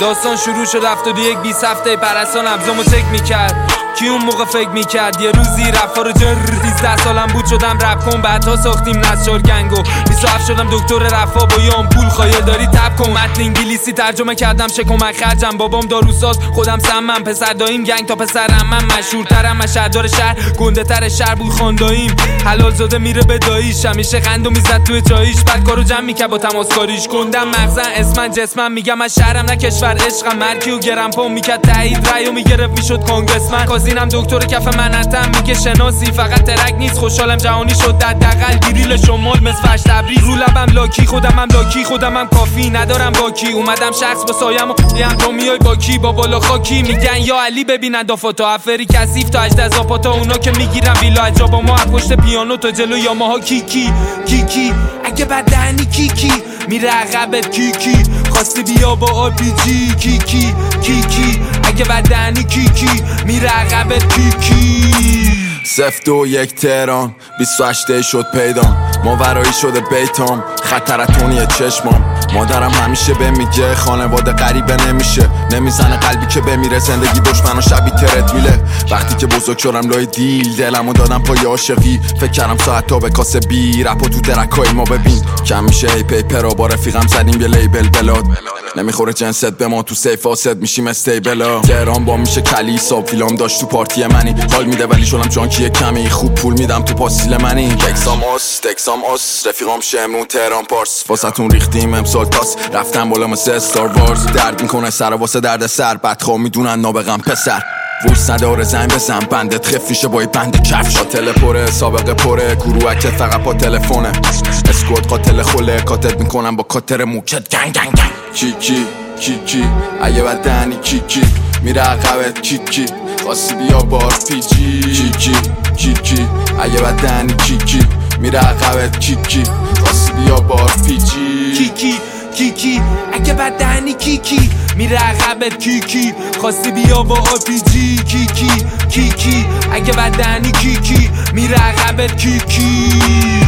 داستان شروع شد 71 20 هفته پرستان ابزامو چک میکرد. کی اون موقع فکر میکرد یه روزی رفا رو جر 13 سالم بود شدم رپ کن بعدها ساختیم نسجار گنگو 27 شدم دکتر رفا با یه پول خایل داری تب کن متن انگلیسی ترجمه کردم چه کمک خرجم بابام داروساز خودم سمم پسر داییم گنگ تا پسرم من مشهورترم من شهردار شهر گنده تر شهر بود خانداییم حلال زاده میره به داییش همیشه قندو میزد تو جاییش بعد کارو جمع میکرد با تماسکاریش گندم مغزن اسمن جسمم میگم من شهرم نه کشور عشقم مرکی و گرم پا میکرد تایید رایو میگرفت میشد کانگرسمن کازینم دکتر کف منتم میگه شناسی فقط ترک نیست خوشحالم جهانی شد دغدغل گریل شمال مسفش تبریز رو لبم لاکی خودمم لاکی خودمم کافی ندارم باکی اومدم شخص با سایم و تو میای باکی با بالا خاکی میگن یا علی ببینن دافاتا افری کثیف تا اجد زاپاتا اونا که میگیرن ویلا عجابا ما پشت پیانو تا جلو یاماها کیکی اگه بدنی کیکی میره عقبت کیکی خواستی بیا با آپیجی کیکی اگه بدنی کیکی میره عقبت کیکی 02 تهران 28 شد پیدام ماورایی شده بیتام خطرتونیه چشمام مادرم همیشه به میگه خانواده غریبه نمیشه نمیزنه قلبی که بمیره زندگی دشمن و شبی ترت میله وقتی که بزرگ شدم لای دیل دلمو دادم پای عاشقی فکر کردم ساعت تا به کاسه بی رپا تو درکای ما ببین کم میشه هی پیپر با رفیقم زدیم یه لیبل بلاد نمیخوره جنست به ما تو سیف آسد میشیم استیبلا تهران با میشه کلیسا فیلم داشت تو پارتی منی حال میده ولی شدم جانکی کمی خوب پول میدم تو پاسیل منی تکسام آس رفیقام شمرون تهران پارس واسهتون ریختیم امسال تاس رفتم بالا مثل استار وارز درد میکنه سر واسه درد سر بدخواه میدونن نابغم پسر ویس نداره زنگ بزن بندت خف میشه با بند کفش هتل پره سابقه پره گروهکت فقط با تلفونه اسکوت قاتل خوله کاتت میکنم با کاتر موکت گنگ کیکی اگه بدنی کیکی میره عقبت کیکی خواستی بیا بار پیجی کیکی اگه بدنی کیکی میره عقبت کیکی خواستی بیا بار پیجی کیکی اگه بدنی کیکی میره عقبت کیکی خواستی بیا با آپیجی کیکی اگه بدنی کیکی میره عقبت کیکی